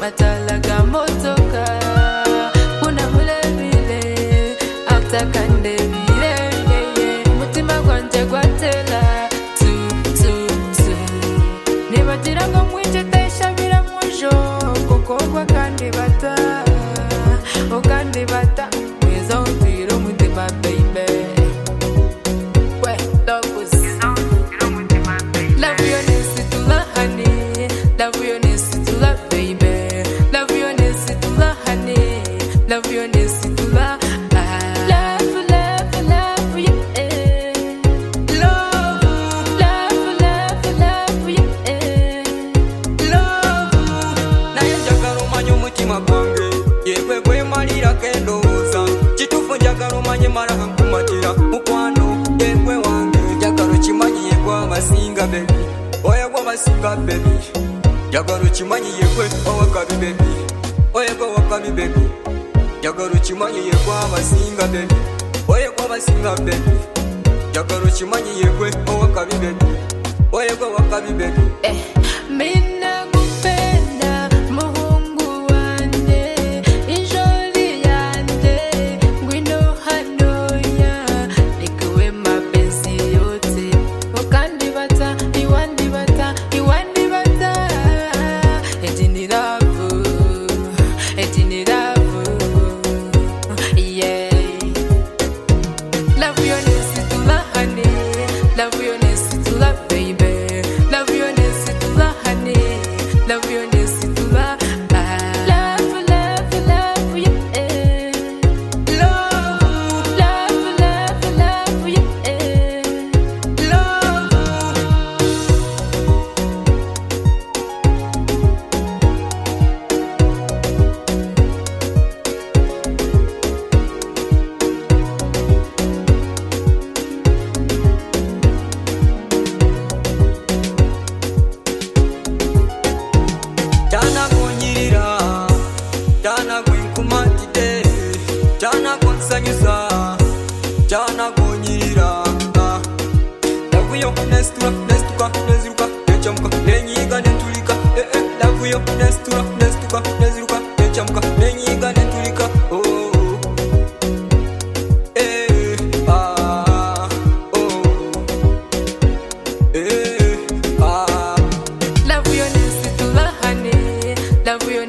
matalaga motoka kuna mulebile atakandebile mutima gwanje gwatela tu nibagira ngo mwije teshabira mujo kokogwa kandi bata okandi bata mwiza utiro mutima baby. Love your nest to love honey, love your nest to love baby, love your nest to love honey, love your nest to love. Love, love, love you, love, love, love, love you, love. Naye njagala omanye omutima gwange yewe gwe malira kendoza kitufu njagala omanye mala nkumatira mukwano yewe wange njagala kimanyi yegwe abasinga baby oya gwe abasinga baby njagala kimanyi yegwe owakabi baby oya gwe wakabi baby njagala kimanyi yegwe abasinga baby oya gwe abasinga baby njagala kimanyi yegwe owakabi baby oya gwe wakabi baby. Mina kupenda muhungu wanje injoli yanje ngwino hanoya nikuwe mapenzi yote okandi bata iwandi bata iwandi bata etini love yeah. Love your nest to love honey, love your nest to love baby, love your nest to love honey, love your nest to love. Love, love, love you, love, love, love, love you, love. Jana kunyirira, jana kwinkumatide, jana kunsanyusa, jana kunyirira. Lavuyo nestura, nestuka, neziruka, nechamuka, nenyiga netulika. Lavuyo nestura, nestuka, neziruka, nechamuka, nenyiga netulika. Oh. Love your nest to love honey, love your